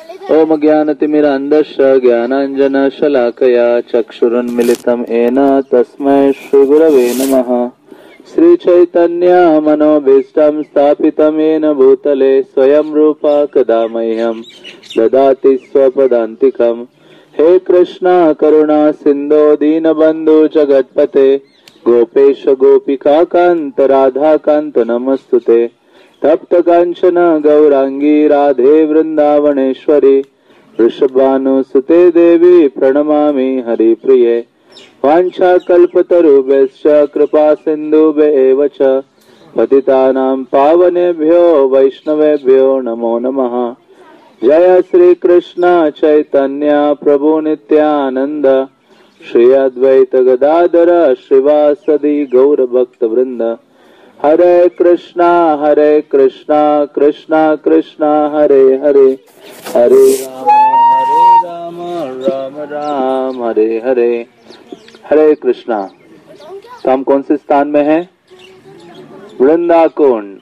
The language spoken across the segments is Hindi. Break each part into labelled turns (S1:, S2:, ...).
S1: ओम ज्ञानतिमिरान्धस्य ज्ञानाञ्जनशलाकया चक्षुरुन्मिलितं येन तस्मै श्रीगुरवे नमः। श्रीचैतन्य मनोभीष्टं स्थापितं येन भूतले स्वयं रूपा कदा मह्यं ददाति स्वपदान्तिकम्। हे कृष्ण करुणा सिन्धो दीनबन्धु जगत्पते गोपेश गोपिका कान्त राधा कान्त नमस्तुते। तप्त कांचन गौरांगी राधे वृंदावनेश्वरी वृषभानुसुते देवी प्रणमामि हरिप्रिये। वाञ्छाकल्पतरुभ्यश्च कृपा सिन्धुभ्येव च पतितानां पावनेभ्यो वैष्णवेभ्यो नमो नमः। जय श्री कृष्ण चैतन्य प्रभु नित्यानंद श्री अद्वैत गदाधर श्रीवासदि गौर भक्त वृंद। हरे कृष्णा कृष्णा कृष्णा हरे हरे, हरे राम राम राम हरे हरे। हरे कृष्णा। तो हम कौन से स्थान में हैं? वृंदाकुंड।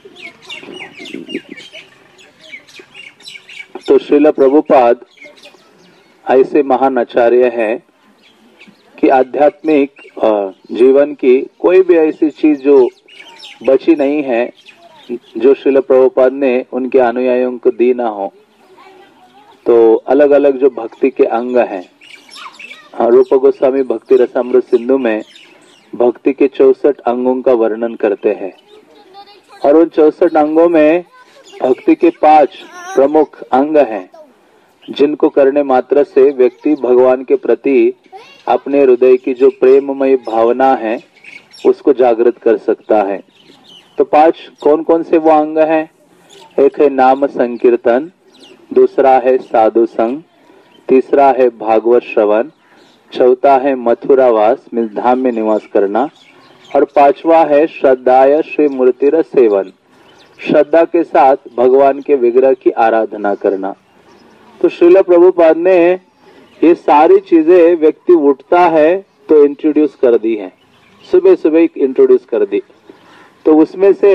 S1: तो श्रील प्रभुपाद ऐसे महान आचार्य हैं कि आध्यात्मिक जीवन की कोई भी ऐसी चीज जो बची नहीं है जो श्रील प्रभुपाद ने उनके अनुयायियों को दी ना हो। तो अलग अलग जो भक्ति के अंग हैं, रूप गोस्वामी भक्ति रसामृत सिंधु में भक्ति के 64 अंगों का वर्णन करते हैं और उन 64 अंगों में भक्ति के 5 प्रमुख अंग हैं जिनको करने मात्र से व्यक्ति भगवान के प्रति अपने हृदय की जो प्रेममय भावना है उसको जागृत कर सकता है। तो 5 कौन कौन से वो अंग हैं? एक है नाम संकीर्तन, दूसरा है साधु संग, तीसरा है भागवत श्रवण, चौथा है मथुरावास धाम में निवास करना और 5वां है श्रद्धाय श्री मूर्तिर सेवन, श्रद्धा के साथ भगवान के विग्रह की आराधना करना। तो श्रील प्रभुपाद ने ये सारी चीजें व्यक्ति उठता है तो इंट्रोड्यूस कर दी है, सुबह सुबह इंट्रोड्यूस कर दी। तो उसमें से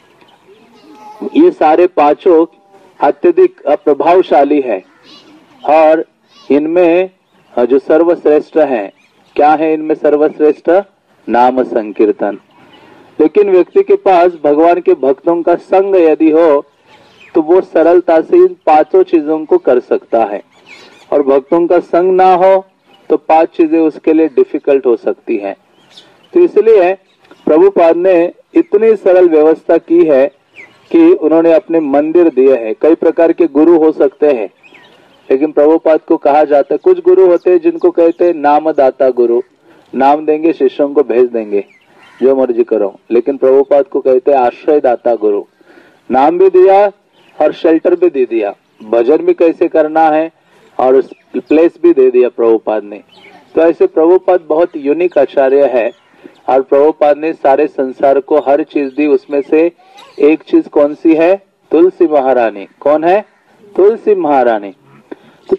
S1: ये सारे 5 अत्यधिक प्रभावशाली है और इनमें जो सर्वश्रेष्ठ है, क्या है इनमें सर्वश्रेष्ठ? नाम संकीर्तन। लेकिन व्यक्ति के पास भगवान के भक्तों का संग यदि हो तो वो सरलता से इन 5 चीजों को कर सकता है और भक्तों का संग ना हो तो 5 चीजें उसके लिए डिफिकल्ट हो सकती है। तो इसलिए प्रभुपाद ने इतनी सरल व्यवस्था की है कि उन्होंने अपने मंदिर दिए हैं। कई प्रकार के गुरु हो सकते हैं लेकिन प्रभुपाद को कहा जाता है, कुछ गुरु होते हैं जिनको कहते हैं नामदाता गुरु, नाम देंगे शिष्यों को भेज देंगे जो मर्जी करो। लेकिन प्रभुपाद को कहते हैं आश्रयदाता गुरु, नाम भी दिया और शेल्टर भी दे दिया, भजन भी कैसे करना है और प्लेस भी दे दिया प्रभुपाद ने। तो ऐसे प्रभुपाद बहुत यूनिक आचार्य है और प्रभुपाद ने सारे संसार को हर चीज दी। उसमें से एक चीज कौन सी है? तुलसी महारानी। कौन है? तुलसी महारानी। तो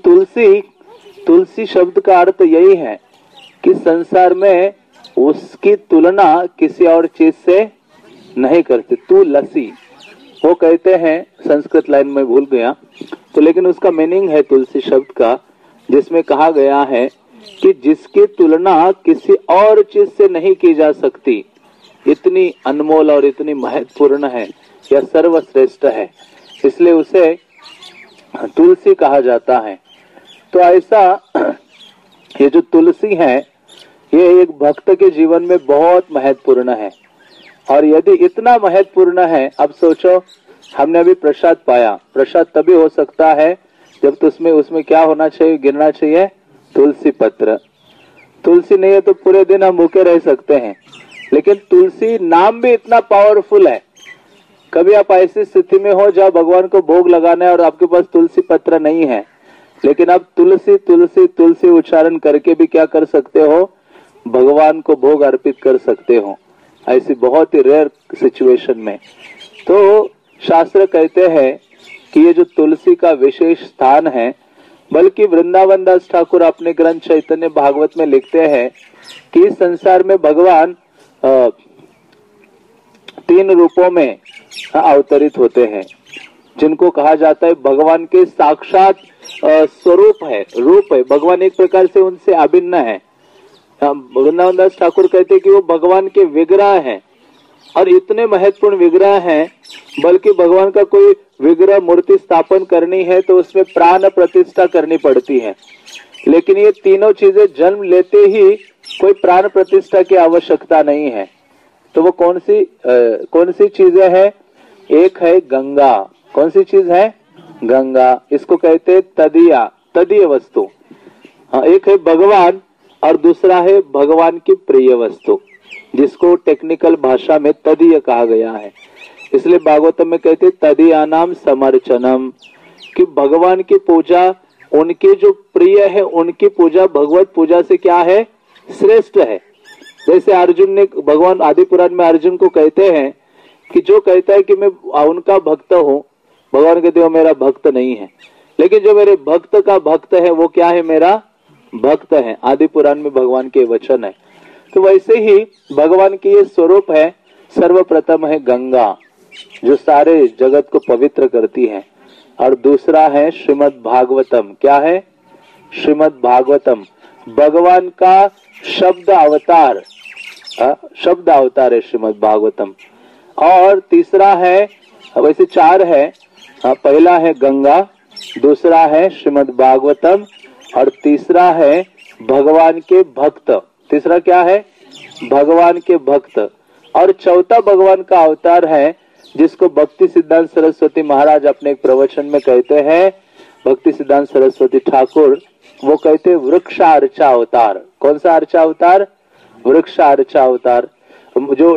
S1: तुलसी शब्द का अर्थ यही है कि संसार में उसकी तुलना किसी और चीज से नहीं करते। तुलसी वो कहते हैं, संस्कृत लाइन में भूल गया तो, लेकिन उसका मीनिंग है तुलसी शब्द का, जिसमें कहा गया है कि जिसकी तुलना किसी और चीज से नहीं की जा सकती, इतनी अनमोल और इतनी महत्वपूर्ण है या सर्वश्रेष्ठ है, इसलिए उसे तुलसी कहा जाता है। तो ऐसा ये जो तुलसी है ये एक भक्त के जीवन में बहुत महत्वपूर्ण है और यदि इतना महत्वपूर्ण है, अब सोचो हमने अभी प्रसाद पाया, प्रसाद तभी हो सकता है जब तो उसमें क्या होना चाहिए? गिरना चाहिए तुलसी पत्र। तुलसी नहीं है तो पूरे दिन हम भूखे रह सकते हैं। लेकिन तुलसी नाम भी इतना पावरफुल है। कभी आप ऐसी स्थिति में हो जहाँ भगवान को भोग लगाना है और आपके पास तुलसी पत्र नहीं है, लेकिन आप तुलसी तुलसी तुलसी उच्चारण करके भी क्या कर सकते हो? भगवान को भोग अर्पित कर सकते हो, ऐसी बहुत ही रेयर सिचुएशन में। तो शास्त्र कहते हैं कि ये जो तुलसी का विशेष स्थान है, बल्कि वृंदावन दास ठाकुर अपने ग्रंथ चैतन्य भागवत में लिखते हैं कि इस संसार में भगवान 3 रूपों में अवतरित होते हैं। जिनको कहा जाता है भगवान के साक्षात स्वरूप है, रूप है। भगवान एक प्रकार से उनसे अभिन्न है। वृंदावन दास ठाकुर कहते हैं कि वो भगवान के विग्रह हैं, और इतने महत्वपूर्ण विग्रह हैं, बल्कि भगवान का कोई विग्रह मूर्ति स्थापन करनी है तो उसमें प्राण प्रतिष्ठा करनी पड़ती है। लेकिन ये तीनों चीजें जन्म लेते ही कोई प्राण प्रतिष्ठा की आवश्यकता नहीं है। तो वो कौन सी चीजें हैं? एक है गंगा। कौन सी चीज है? गंगा। इसको कहते हैं तदीय वस्तु। हाँ, एक है भगवान और दूसरा है भगवान की प्रिय वस्तु, जिसको टेक्निकल भाषा में तदीय कहा गया है। इसलिए भागवतम में कहते तदीयानाम समर्चनम, कि भगवान की पूजा, उनके जो प्रिय है उनकी पूजा भगवत पूजा से क्या है? श्रेष्ठ है। जैसे अर्जुन ने, भगवान आदि पुराण में अर्जुन को कहते हैं कि जो कहता है कि मैं उनका भक्त हूँ, भगवान कहते हो मेरा भक्त नहीं है, लेकिन जो मेरे भक्त का भक्त है वो क्या है? मेरा भक्त है। आदि पुराण में भगवान के वचन है। तो वैसे ही भगवान की ये स्वरूप है। सर्वप्रथम है गंगा, जो सारे जगत को पवित्र करती है, और दूसरा है श्रीमद् भागवतम। क्या है? श्रीमद् भागवतम, भगवान का शब्द अवतार, शब्द अवतार है श्रीमद् भागवतम। और तीसरा है, वैसे चार है, पहला है गंगा, दूसरा है श्रीमद् भागवतम, और तीसरा है भगवान के भक्त। तीसरा क्या है? भगवान के भक्त। और चौथा भगवान का अवतार है, जिसको भक्ति सिद्धांत सरस्वती महाराज अपने एक प्रवचन में कहते हैं, भक्ति सिद्धांत सरस्वती ठाकुर, वो कहते हैं वृक्षा अर्चा अवतार। कौन सा अर्चा अवतार? वृक्षा अर्चा अवतार। जो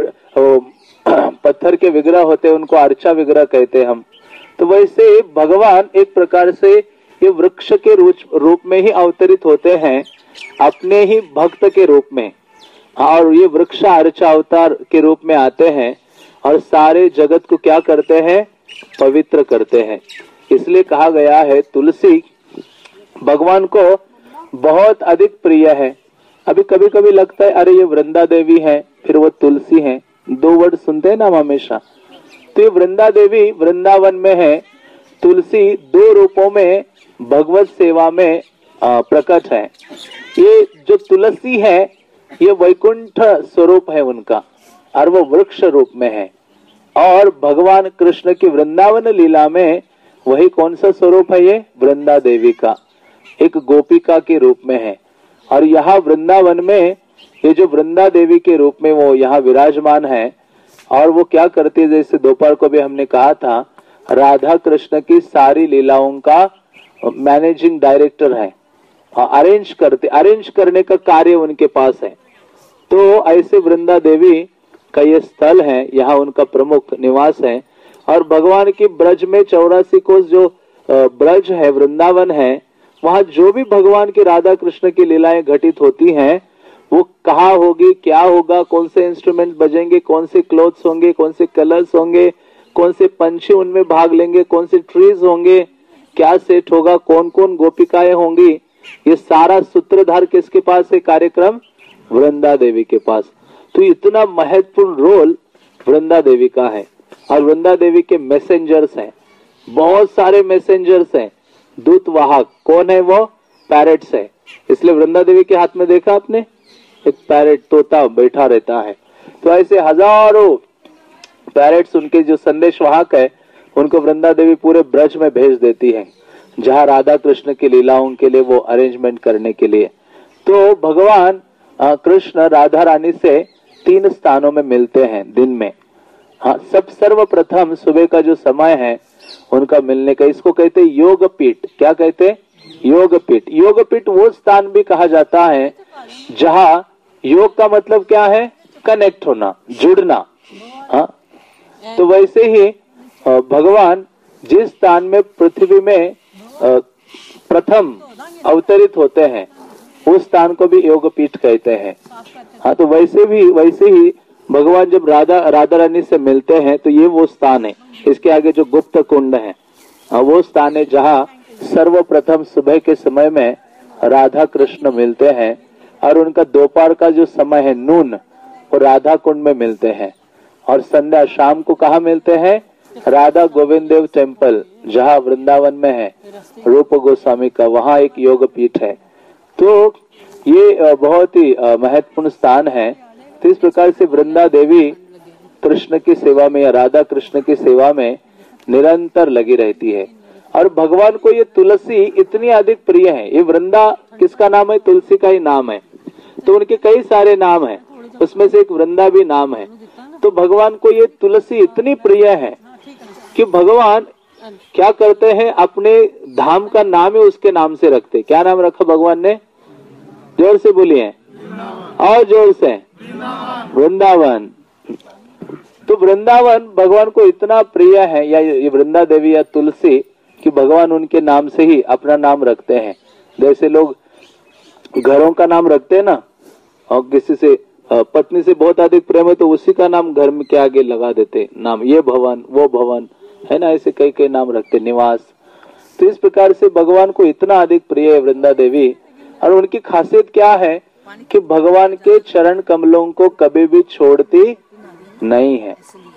S1: पत्थर के विग्रह होते हैं उनको अर्चा विग्रह कहते हैं हम। तो वैसे भगवान एक प्रकार से ये वृक्ष के रूप में ही अवतरित होते हैं, अपने ही भक्त के रूप में, और ये वृक्ष अर्चा अवतार के रूप में आते हैं और सारे जगत को क्या करते हैं? पवित्र करते हैं। इसलिए कहा गया है तुलसी भगवान को बहुत अधिक प्रिय है। अभी कभी कभी लगता है अरे ये वृंदा देवी है, फिर वो तुलसी है, दो वर्ड सुनते हैं ना हम हमेशा। तो ये वृंदा देवी वृंदावन में है, तुलसी दो रूपों में भगवत सेवा में प्रकट है। ये जो तुलसी है ये वैकुंठ स्वरूप है उनका, और वो वृक्ष रूप में है। और भगवान कृष्ण की वृंदावन लीला में वही कौन सा स्वरूप है? ये वृंदा देवी का, एक गोपिका के रूप में है। और यहाँ वृंदावन में ये जो वृंदा देवी के रूप में वो यहाँ विराजमान है, और वो क्या करती है? जैसे दोपहर को भी हमने कहा था, राधा कृष्ण की सारी लीलाओं का मैनेजिंग डायरेक्टर है, अरेंज करने का कार्य उनके पास है। तो ऐसे वृंदा देवी का ये स्थल है, यहाँ उनका प्रमुख निवास है। और भगवान की ब्रज में 84 कोस जो ब्रज है, वृंदावन है, वहाँ जो भी भगवान की राधा कृष्ण की लीलाएं घटित होती हैं, वो कहाँ होगी, क्या होगा, कौन से इंस्ट्रूमेंट बजेंगे, कौन से क्लोथ्स होंगे, कौन से कलर्स होंगे, कौन से पंछी उनमें भाग लेंगे, कौन से ट्रीज होंगे, क्या सेट होगा, कौन कौन गोपिकाएं होंगी, ये सारा सूत्रधार किसके पास है? कार्यक्रम वृंदा देवी के पास। तो इतना महत्वपूर्ण रोल वृंदा देवी का है। और वृंदा देवी के मैसेंजर्स हैं, बहुत सारे मैसेंजर्स हैं, दूत वाहक। कौन है वो? पैरेट्स है। इसलिए वृंदा देवी के हाथ में देखा आपने, एक पैरेट, तोता बैठा रहता है। तो ऐसे हजारों पैरेट्स, उनके जो संदेश वाहक है, उनको वृंदा देवी पूरे ब्रज में भेज देती है, जहाँ राधा कृष्ण की लीलाओं के लिए वो अरेंजमेंट करने के लिए। तो भगवान कृष्ण राधा रानी से 3 स्थानों में मिलते हैं दिन में। हाँ, सर्वप्रथम सुबह का जो समय है उनका मिलने का, इसको कहते हैं योग पीठ। क्या कहते हैं? योग पीठ। योग पीठ वो स्थान भी कहा जाता है जहाँ योग का मतलब क्या है? कनेक्ट होना, जुड़ना। हाँ, तो वैसे ही भगवान जिस स्थान में पृथ्वी में प्रथम अवतरित होते हैं उस स्थान को भी योग पीठ कहते हैं। हाँ, तो वैसे ही भगवान जब राधा रानी से मिलते हैं तो ये वो स्थान है। इसके आगे जो गुप्त कुंड है वो स्थान है जहाँ सर्वप्रथम सुबह के समय में राधा कृष्ण मिलते हैं, और उनका दोपहर का जो समय है नून, वो राधा कुंड में मिलते हैं। और संध्या शाम को कहाँ मिलते हैं? राधा गोविंद देव टेम्पल जहाँ वृंदावन में है रूप गोस्वामी का, वहाँ एक योग पीठ है। तो ये बहुत ही महत्वपूर्ण स्थान है। तो इस प्रकार से वृंदा देवी कृष्ण की सेवा में या राधा कृष्ण की सेवा में निरंतर लगी रहती है। और भगवान को ये तुलसी इतनी अधिक प्रिय है। ये वृंदा किसका नाम है? तुलसी का ही नाम है। तो उनके कई सारे नाम है, उसमें से एक वृंदा भी नाम है। तो भगवान को ये तुलसी इतनी प्रिय है कि भगवान क्या करते हैं, अपने धाम का नाम ही उसके नाम से रखते। क्या नाम रखा भगवान ने? जोर से बोलिए और जोर से, वृंदावन। तो वृंदावन भगवान को इतना प्रिय है, या ये वृंदा देवी या तुलसी, कि भगवान उनके नाम से ही अपना नाम रखते हैं। जैसे लोग घरों का नाम रखते हैं ना, और किसी से पत्नी से बहुत अधिक प्रेम है तो उसी का नाम घर में के आगे लगा देते नाम, ये भवन वो भवन है ना, ऐसे कई कई नाम रखते, निवास। तो इस प्रकार से भगवान को इतना अधिक प्रिय है वृंदा देवी। और उनकी खासियत क्या है कि भगवान के चरण कमलों को कभी भी छोड़ती नहीं है,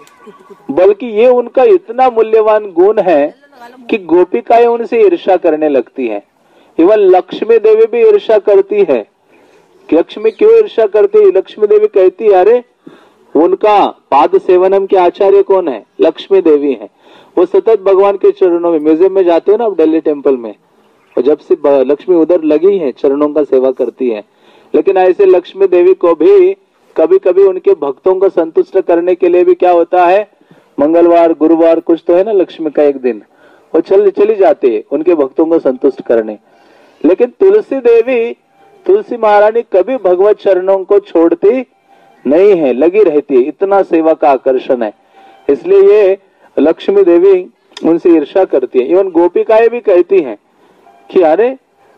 S1: बल्कि ये उनका इतना मूल्यवान गुण है कि गोपिकाएं उनसे ईर्ष्या करने लगती है। इवन लक्ष्मी देवी भी ईर्ष्या करती है। लक्ष्मी क्यों ईर्ष्या करती है? लक्ष्मी देवी कहती है, अरे उनका पाद सेवनम के आचार्य कौन है? लक्ष्मी देवी है। वो सतत भगवान के चरणों में, म्यूजियम में जाते हो ना आप दिल्ली टेम्पल में, और जब से लक्ष्मी उधर लगी है चरणों का सेवा करती है। लेकिन ऐसे लक्ष्मी देवी को भी कभी कभी उनके भक्तों को संतुष्ट करने के लिए भी क्या होता है, मंगलवार गुरुवार कुछ तो है ना लक्ष्मी का एक दिन, वो चली जाती है उनके भक्तों को संतुष्ट करने। लेकिन तुलसी देवी, तुलसी महारानी कभी भगवत चरणों को छोड़ती नहीं है, लगी रहती है। इतना सेवा का आकर्षण है, इसलिए ये लक्ष्मी देवी उनसे ईर्ष्या करती है। इवन गोपिकाएं भी कहती हैं कि अरे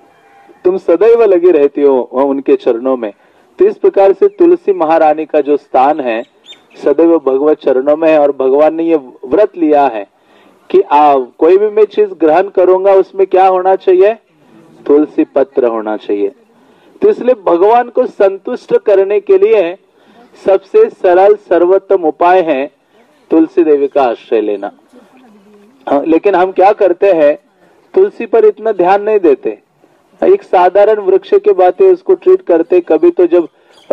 S1: तुम सदैव लगी रहती हो उनके चरणों में। तो इस प्रकार से तुलसी महारानी का जो स्थान है सदैव भगवत चरणों में है। और भगवान ने ये व्रत लिया है कि कोई भी मैं चीज ग्रहण करूंगा उसमें क्या होना चाहिए? तुलसी पत्र होना चाहिए। तो इसलिए भगवान को संतुष्ट करने के लिए सबसे सरल सर्वोत्तम उपाय है तुलसी देवी का आश्रय लेना। लेकिन हम क्या करते हैं, तुलसी पर इतना ध्यान नहीं देते। एक साधारण वृक्ष के बातें उसको ट्रीट करते, कभी तो जब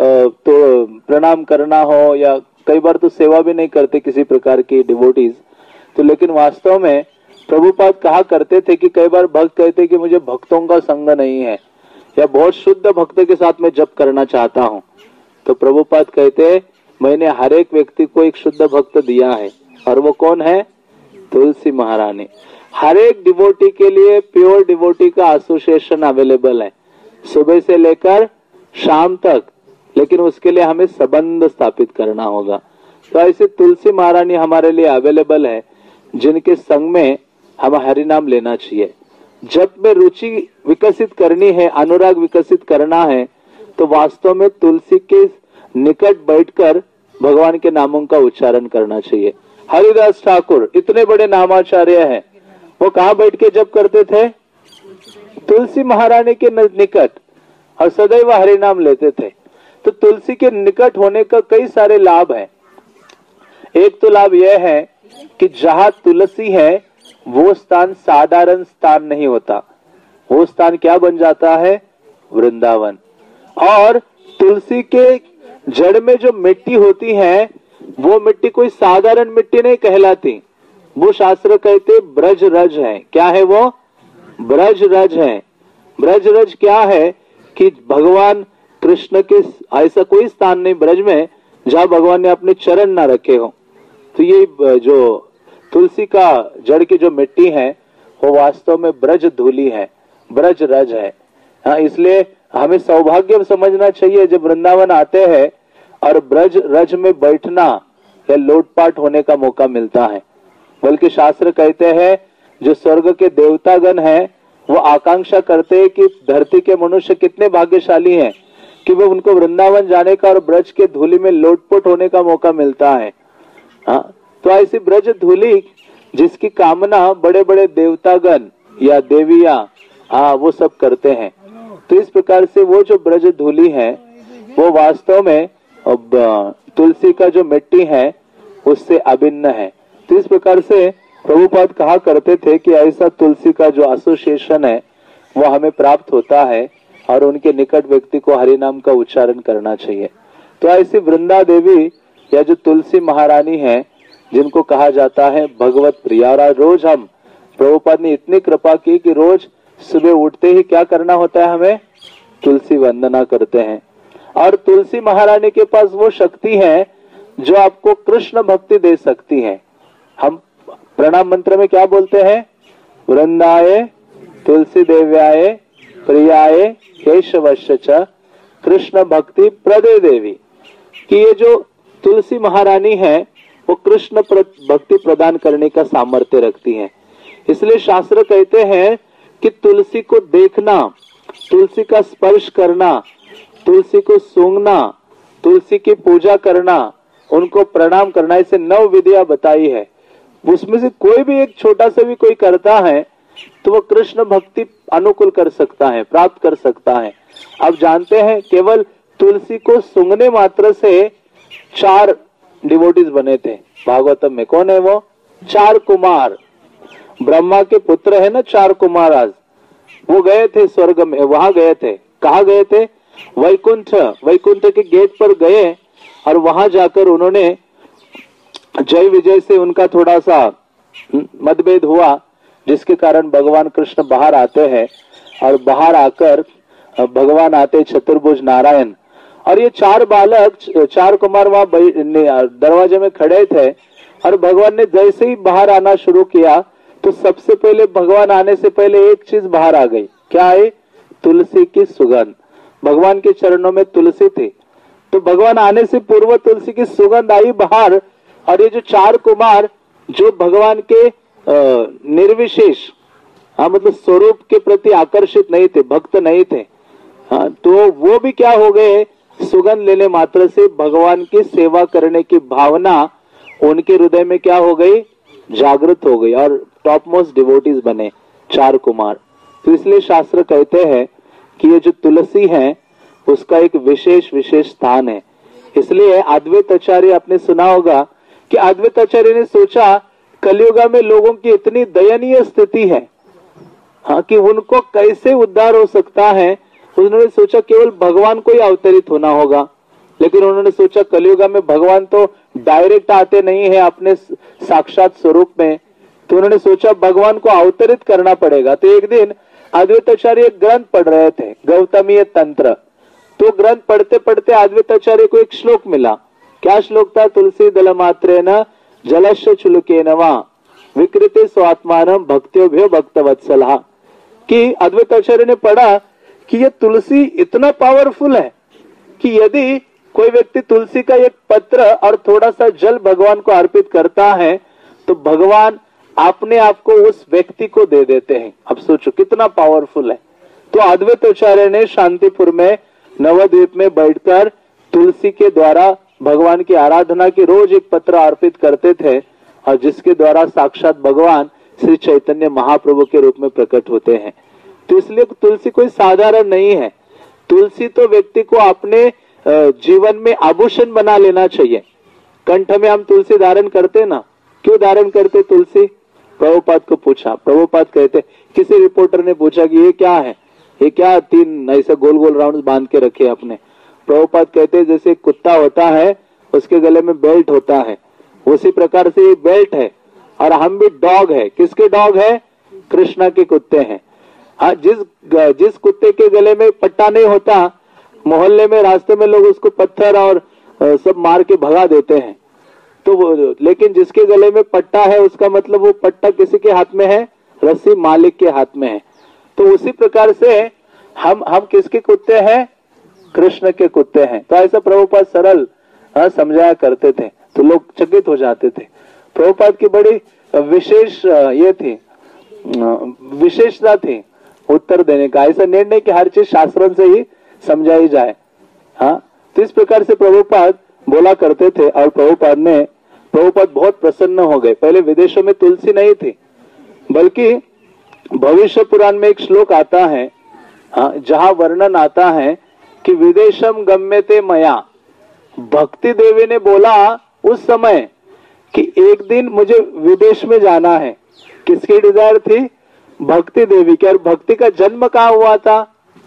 S1: तो प्रणाम करना हो, या कई बार तो सेवा भी नहीं करते किसी प्रकार की डिवोटीज। तो लेकिन वास्तव में प्रभुपाद कहा करते थे कि कई बार भक्त कहते कि मुझे भक्तों का संग नहीं है, या बहुत शुद्ध भक्त के साथ में जप करना चाहता हूँ। तो प्रभुपाद कहते मैंने हर एक व्यक्ति को एक शुद्ध भक्त दिया है, और वो कौन है? तुलसी महारानी। हर एक डिवोटी के लिए प्योर डिवोटी का एसोसिएशन अवेलेबल है सुबह से लेकर शाम तक, लेकिन उसके लिए हमें संबंध स्थापित करना होगा। तो ऐसे तुलसी महारानी हमारे लिए अवेलेबल है, जिनके संग में हम हरि नाम लेना चाहिए। जब में रुचि विकसित करनी है, अनुराग विकसित करना है, तो वास्तव में तुलसी के निकट बैठकर भगवान के नामों का उच्चारण करना चाहिए। हरिदास ठाकुर इतने बड़े नामाचार्य हैं, वो कहाँ बैठ के जप करते थे? तुलसी महारानी के निकट, और सदैव हरि नाम लेते थे। तो तुलसी के निकट होने का कई सारे लाभ हैं। एक तो लाभ यह है कि जहाँ तुलसी है वो स्थान साधारण स्थान नहीं होता, वो स्थान क्या बन जाता है? वृंदावन। और तुलसी के जड़ में जो मिट्टी होती है वो मिट्टी कोई साधारण मिट्टी नहीं कहलाती, वो शास्त्र कहते ब्रज रज है। क्या है वो? ब्रज रज है। ब्रज रज क्या है कि भगवान कृष्ण के ऐसा कोई स्थान नहीं ब्रज में जहां भगवान ने अपने चरण ना रखे हो। तो ये जो तुलसी का जड़ की जो मिट्टी है वो वास्तव में ब्रज धूली है, ब्रज रज है। हाँ, इसलिए हमें सौभाग्य समझना चाहिए जब वृंदावन आते हैं और ब्रज रज में बैठना या लोटपाट होने का मौका मिलता है। बल्कि शास्त्र कहते हैं जो स्वर्ग के देवतागण हैं वो आकांक्षा करते हैं कि धरती के मनुष्य कितने भाग्यशाली हैं कि वो उनको वृंदावन जाने का और ब्रज के धूली में लोटपोट होने का मौका मिलता है। हाँ, तो ऐसी ब्रज धूली जिसकी कामना बड़े बड़े देवतागण या देवियां वो सब करते हैं। तो इस प्रकार से वो जो ब्रज धूली है वो वास्तव में तुलसी का जो मिट्टी है उससे अभिन्न है। तो इस प्रकार से प्रभुपाद कहा करते थे कि ऐसा तुलसी का जो एसोसिएशन है वो हमें प्राप्त होता है और उनके निकट व्यक्ति को हरि नाम का उच्चारण करना चाहिए। तो ऐसी वृंदा देवी या जो तुलसी महारानी है जिनको कहा जाता है भगवत प्रिया, और आज रोज हम प्रभुपाद ने इतनी कृपा की कि रोज सुबह उठते ही क्या करना होता है, हमें तुलसी वंदना करते हैं। और तुलसी महारानी के पास वो शक्ति है जो आपको कृष्ण भक्ति दे सकती है। हम प्रणाम मंत्र में क्या बोलते हैं, वृंदाए तुलसी देव्याय प्रियाय केशवश्च च कृष्ण भक्ति प्रदे देवी, कि ये जो तुलसी महारानी है वो कृष्ण भक्ति प्रदान करने का सामर्थ्य रखती है। इसलिए शास्त्र कहते हैं कि तुलसी को देखना, तुलसी का स्पर्श करना, तुलसी को सूंघना, तुलसी की पूजा करना, उनको प्रणाम करना, इसे 9 विधियां बताई है। उसमें से कोई भी एक छोटा सा भी कोई करता है तो वो कृष्ण भक्ति अनुकूल कर सकता है, प्राप्त कर सकता है। अब जानते हैं केवल तुलसी को सूंघने मात्र से 4 डिवोटीज बने थे भागवतम में। कौन है वो? 4 कुमार, ब्रह्मा के पुत्र है ना 4 कुमार। आज वो गए थे स्वर्ग में, वहां गए थे। कहा गए थे? वैकुंठ। वैकुंठ के गेट पर गए और वहां जाकर उन्होंने जय विजय से उनका थोड़ा सा मतभेद हुआ, जिसके कारण भगवान कृष्ण बाहर आते हैं और बाहर आकर भगवान आते चतुर्भुज नारायण, और ये 4 बालक 4 कुमार वहां दरवाजे में खड़े थे। और भगवान ने जैसे ही बाहर आना शुरू किया तो सबसे पहले भगवान आने से पहले एक चीज बाहर आ गई। क्या है? तुलसी की सुगंध। भगवान के चरणों में तुलसी थी, तो भगवान आने से पूर्व तुलसी की सुगंध आई बाहर। और ये जो 4 कुमार जो भगवान के निर्विशेष, मतलब स्वरूप के प्रति आकर्षित नहीं थे, भक्त नहीं थे, तो वो भी क्या हो गए, सुगंध लेने मात्र से भगवान की सेवा करने की भावना उनके हृदय में क्या हो गई, जागृत हो गई, और टॉप मोस्ट डिवोटीज बने 4 कुमार। तो इसलिए शास्त्र कहते हैं कि ये जो तुलसी है उसका एक विशेष स्थान है। इसलिए अद्वैत आचार्य, आपने सुना होगा कि अद्वैत आचार्य ने सोचा कलियुगा में लोगों की इतनी दयनीय स्थिति है, कि उनको कैसे उद्धार हो सकता है। उन्होंने सोचा केवल भगवान को ही अवतरित होना होगा, लेकिन उन्होंने सोचा कलियुगा में भगवान तो डायरेक्ट आते नहीं है अपने साक्षात स्वरूप में, तो उन्होंने सोचा भगवान को अवतरित करना पड़ेगा। तो एक दिन अद्वैताचार्य एक ग्रंथ पढ़ रहे थे, गौतमीय तंत्र। तो ग्रंथ पढ़ते पढ़ते अद्वैताचार्य को एक श्लोक मिला। क्या श्लोक था? तुलसी दल मात्रेन जलस्य चुलुकेन वा विकृते स्वात्मानम भक्त्योभ्यो भक्तवत्सलः, कि अद्वैताचार्य ने पढ़ा कि ये तुलसी इतना पावरफुल है कि यदि कोई व्यक्ति तुलसी का एक पत्र और थोड़ा सा जल भगवान को अर्पित करता है तो भगवान अपने आप को उस व्यक्ति को दे देते हैं। अब सोचो कितना पावरफुल है। तो अद्वैताचार्य ने शांतिपुर में नवद्वीप में बैठकर तुलसी के द्वारा भगवान की आराधना की रोज एक पत्र अर्पित करते थे, और जिसके द्वारा साक्षात भगवान श्री चैतन्य महाप्रभु के रूप में प्रकट होते हैं। तो इसलिए तुलसी कोई साधारण नहीं है। तुलसी तो व्यक्ति को अपने जीवन में आभूषण बना लेना चाहिए। कंठ में हम तुलसी धारण करते ना, क्यों धारण करते तुलसी? प्रभुपाद को पूछा, प्रभुपाद कहते, किसी रिपोर्टर ने पूछा कि ये क्या है, ये क्या 3 ऐसे गोल गोल राउंड बांध के रखे अपने। प्रभुपाद कहते जैसे कुत्ता होता है उसके गले में बेल्ट होता है, उसी प्रकार से ये बेल्ट है, और हम भी डॉग है। किसके डॉग है? कृष्णा के कुत्ते हैं। जिस कुत्ते के गले में पट्टा नहीं होता, मोहल्ले में रास्ते में लोग उसको पत्थर और सब मार के भगा देते हैं। तो लेकिन जिसके गले में पट्टा है उसका मतलब वो पट्टा किसी के हाथ में है? रस्सी मालिक के हाथ में है। तो उसी प्रकार से हम किसके कुत्ते हैं? कृष्ण के कुत्ते हैं। तो ऐसा प्रभुपाद सरल समझाया करते थे, तो लोग चकित हो जाते थे। प्रभुपाद की बड़ी विशेष ये थी, विशेषता थी उत्तर देने का। ऐसा निर्णय कि हर चीज शास्त्रों से ही समझाई जाए। तो इस प्रकार से प्रभुपाद बोला करते थे, और प्रभुपाद बहुत प्रसन्न हो गए। पहले विदेशों में तुलसी नहीं थी, बल्कि भविष्य पुराण में एक श्लोक आता है, जहां वर्णन आता है कि विदेशम गम्यते मया। भक्ति देवी ने बोला उस समय कि एक दिन मुझे विदेश में जाना है। किसकी डिजायर थी? भक्ति देवी की। और भक्ति का जन्म कहाँ हुआ था?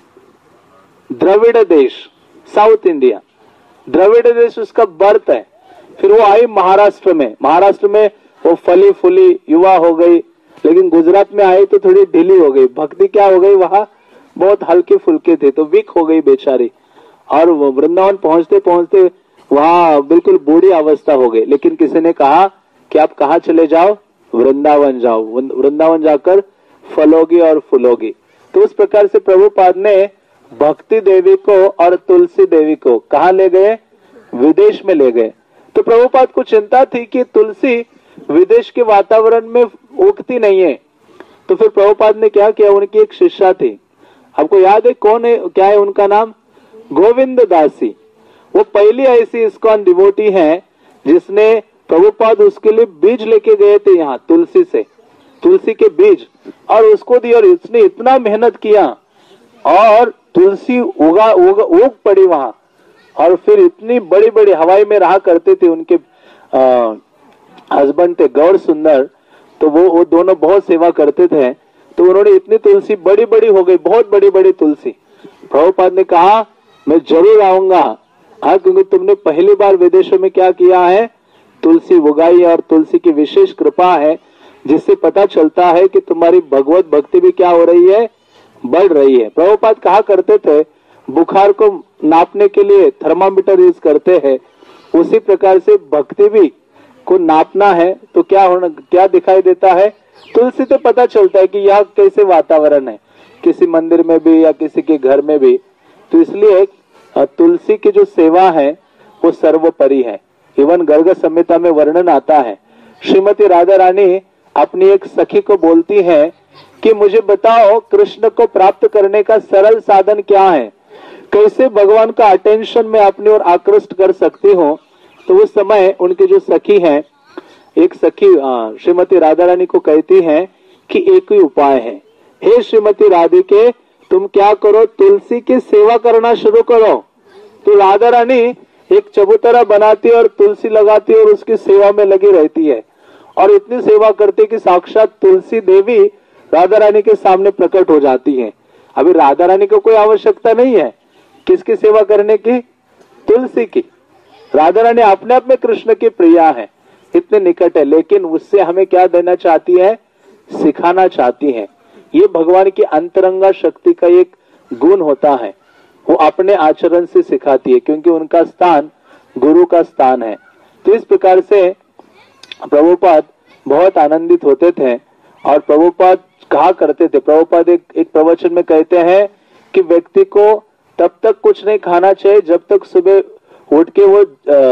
S1: द्रविड़ देश, साउथ इंडिया, द्रविड़ देश उसका बर्थ है। फिर वो आई महाराष्ट्र में, महाराष्ट्र में वो फली फूली युवा हो गई, लेकिन गुजरात में आई तो थोड़ी ढीली हो गई। भक्ति क्या हो गई? वहां बहुत हल्के फुल्के थे तो वीक हो गई बेचारी, और वृंदावन पहुंचते पहुंचते वहां बिल्कुल बूढ़ी अवस्था हो गई। लेकिन किसी ने कहा कि आप कहाँ चले जाओ? वृंदावन जाओ, वृंदावन जाकर फलोगी और फूलोगी। तो उस प्रकार से प्रभुपाद ने भक्ति देवी को और तुलसी देवी को कहाँ ले गए? विदेश में ले गए। तो प्रभुपाद को चिंता थी कि तुलसी विदेश के वातावरण में उगती नहीं है। तो फिर प्रभुपाद ने क्या किया? उनकी एक शिष्या थी, आपको याद है कौन है, क्या है उनका नाम? गोविंद दासी। वो पहली ऐसी इस्कॉन डिवोटी है जिसने, प्रभुपाद उसके लिए बीज लेके गए थे यहाँ तुलसी से, तुलसी के बीज, और उसको दी। और इसने इतना मेहनत किया और तुलसी उग पड़ी वहां। और फिर इतनी बड़ी बड़ी हवाई में रहा करते थे उनके हस्बैंड थे गौर सुंदर, तो वो दोनों बहुत सेवा करते थे। तो उन्होंने इतनी तुलसी बड़ी बड़ी हो गई, बहुत बड़ी बड़ी तुलसी। प्रभुपाद ने कहा मैं जरूर आऊंगा, क्योंकि तुमने पहली बार विदेशों में क्या किया है? तुलसी उगाई, और तुलसी की विशेष कृपा है जिससे पता चलता है कि तुम्हारी भगवत भक्ति भी क्या हो रही है? बढ़ रही है। प्रभुपाद कहा करते थे बुखार को नापने के लिए थर्मामीटर यूज करते हैं, उसी प्रकार से भक्ति भी को नापना है तो क्या दिखाई देता है? तुलसी से पता चलता है कि यह कैसे वातावरण है, किसी मंदिर में भी या किसी के घर में भी। तो इसलिए तुलसी की जो सेवा है वो सर्वोपरि है। इवन गर्ग संहिता में वर्णन आता है, श्रीमती राधा रानी अपनी एक सखी को बोलती है कि मुझे बताओ कृष्ण को प्राप्त करने का सरल साधन क्या है, कैसे भगवान का अटेंशन में अपनी ओर आकृष्ट कर सकती हूँ। तो उस समय उनकी जो सखी है, एक सखी श्रीमती राधा रानी को कहती है कि एक ही उपाय है, हे श्रीमती राधिके तुम क्या करो, तुलसी की सेवा करना शुरू करो। तो राधा रानी एक चबूतरा बनाती है और तुलसी लगाती है और उसकी सेवा में लगी रहती है, और इतनी सेवा करती है कि साक्षात तुलसी देवी राधा रानी के सामने प्रकट हो जाती है। अभी राधा रानी को कोई आवश्यकता नहीं है किसकी सेवा करने की? तुलसी की। राधा रानी अपने आप में कृष्ण की प्रिया है, इतने निकट है, लेकिन उससे हमें क्या देना चाहती है? सिखाना चाहती है। ये भगवान की अंतरंगा शक्ति का एक गुण होता है, वो अपने आचरण से सिखाती है, क्योंकि उनका स्थान गुरु का स्थान है। तो इस प्रकार से प्रभुपाद बहुत आनंदित होते थे। और प्रभुपाद कहा करते थे, प्रभुपाद एक प्रवचन में कहते हैं कि व्यक्ति को तब तक कुछ नहीं खाना चाहिए जब तक सुबह उठ के वो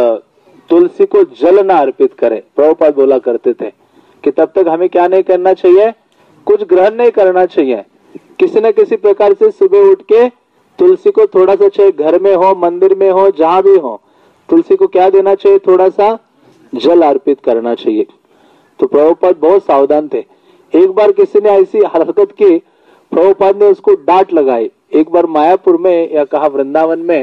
S1: तुलसी को जल ना अर्पित करे। प्रभुपाद बोला करते थे कि तब तक हमें क्या नहीं करना चाहिए? कुछ ग्रहण नहीं करना चाहिए। किसी न किसी प्रकार से सुबह उठ के तुलसी को थोड़ा सा, चाहे घर में हो, मंदिर में हो, जहां भी हो, तुलसी को क्या देना चाहिए? थोड़ा सा जल अर्पित करना चाहिए। तो प्रभुपाद बहुत सावधान थे। एक बार किसी ने ऐसी हरकत की, प्रभुपाद ने उसको डांट लगाई। एक बार मायापुर में या कहा वृंदावन में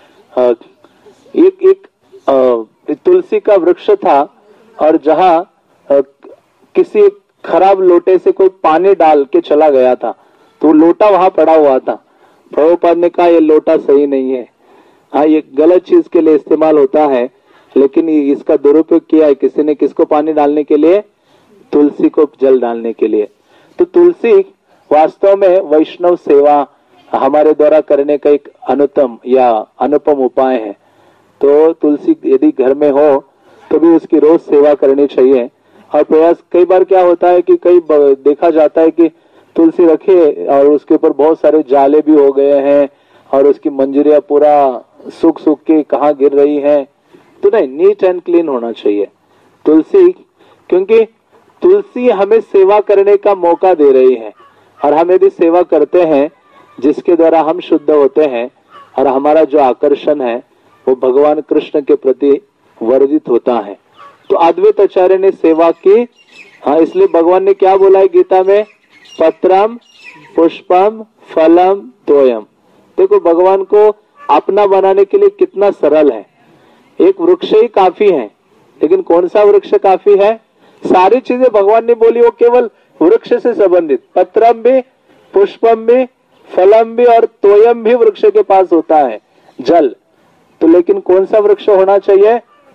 S1: एक तुलसी का वृक्ष था, और जहां किसी खराब लोटे से कोई पानी डाल के चला गया था, तो लोटा वहां पड़ा हुआ था। प्रभुपाद ने कहा ये लोटा सही नहीं है, हाँ ये गलत चीज के लिए इस्तेमाल होता है, लेकिन इसका दुरुपयोग किया है किसी ने। किसको पानी डालने के लिए? तुलसी को जल डालने के लिए। तो तुलसी वास्तव में वैष्णव सेवा हमारे द्वारा करने का एक अनुत्तम या अनुपम उपाय है। तो तुलसी यदि घर में हो तो भी उसकी रोज सेवा करनी चाहिए। और प्रयास, कई बार क्या होता है कि देखा जाता है कि तुलसी रखे और उसके ऊपर बहुत सारे जाले भी हो गए हैं और उसकी मंजरियां पूरा सूख सूख के कहाँ गिर रही हैं। तो नहीं, नीट एंड क्लीन होना चाहिए तुलसी, क्योंकि तुलसी हमें सेवा करने का मौका दे रही है। और हम यदि सेवा करते हैं जिसके द्वारा हम शुद्ध होते हैं और हमारा जो आकर्षण है वो भगवान कृष्ण के प्रति वर्जित होता है। तो अद्वैत आचार्य ने सेवा की, हाँ, इसलिए भगवान ने क्या बोला है गीता में? पत्रम पुष्पम फलम तोयम। देखो भगवान को अपना बनाने के लिए कितना सरल है, एक वृक्ष ही काफी है, लेकिन कौन सा वृक्ष काफी है? सारी चीजें भगवान ने बोली वो केवल वृक्ष से संबंधित, पत्रम भी, पुष्पम भी, फलम भी और तोयम भी वृक्ष के पास होता है, जल। तो लेकिन कौन सा वृक्ष होना चाहिए?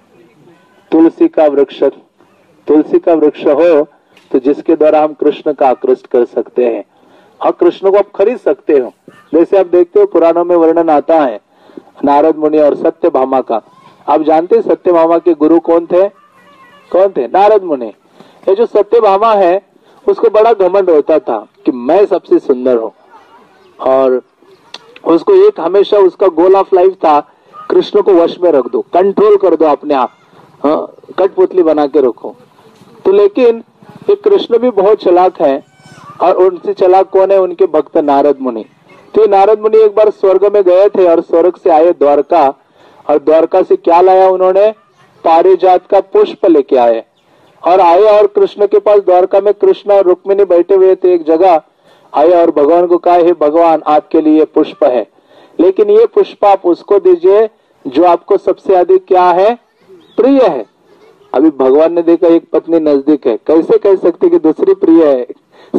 S1: तुलसी का वृक्ष। तुलसी का वृक्ष हो तो जिसके द्वारा हम कृष्ण का आकृष्ट कर सकते हैं और कृष्ण को आप खरीद सकते हो। जैसे आप देखते हो पुराणों में वर्णन आता है नारद मुनि और सत्यभामा का। आप जानते हैं सत्यभामा के गुरु कौन थे? कौन थे? नारद मुनि। ये जो सत्यभामा है उसको बड़ा घमंड होता था कि मैं सबसे सुंदर हूं, और उसको एक हमेशा उसका गोल ऑफ लाइफ था कृष्ण को वश में रख दो, कंट्रोल कर दो अपने आप, कठपुतली बना के रखो। तो लेकिन ये कृष्ण भी बहुत चालाक है, और उनसे चालाक कौन है? उनके भक्त नारद मुनि। तो ये नारद मुनि एक बार स्वर्ग में गए थे और स्वर्ग से आए द्वारका, और द्वारका से क्या लाया उन्होंने? पारिजात का पुष्प लेके आए और आए, और कृष्ण के पास द्वारका में कृष्ण और रुक्मिणी बैठे हुए थे एक जगह। आए और भगवान को कहा, हे भगवान आपके लिए पुष्प है, लेकिन ये पुष्प आप उसको दीजिए जो आपको सबसे अधिक क्या है? प्रिय है। अभी भगवान ने देखा एक पत्नी नजदीक है, कैसे कह सकते कि दूसरी प्रिय है?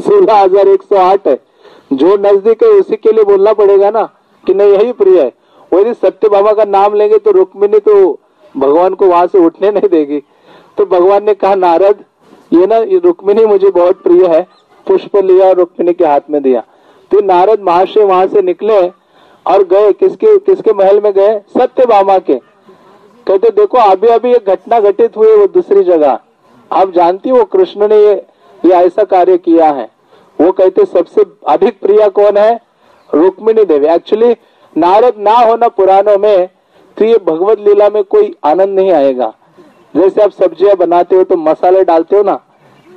S1: 16,108 है, जो नजदीक है उसी के लिए बोलना पड़ेगा ना कि नहीं यही प्रिय है। वो यदि सत्यभामा का नाम लेंगे तो रुक्मिणी तो भगवान को वहां से उठने नहीं देगी। तो भगवान ने कहा, नारद ये ना रुक्मिणी मुझे बहुत प्रिय है। पुष्प लिया और रुक्मिणी के हाथ में दिया। तो नारद महाशय वहां से निकले और गए किसके महल में गए? सत्यभामा के। कहते देखो अभी अभी एक घटना घटित हुई वो दूसरी जगह, आप जानती हो कृष्ण ने ये ऐसा कार्य किया है। वो कहते सबसे अधिक प्रिय कौन है? रुक्मिणी देवी। एक्चुअली नारद ना होना पुराणों में तो ये भगवत लीला में कोई आनंद नहीं आएगा। जैसे आप सब्जियां बनाते हो तो मसाले डालते हो ना,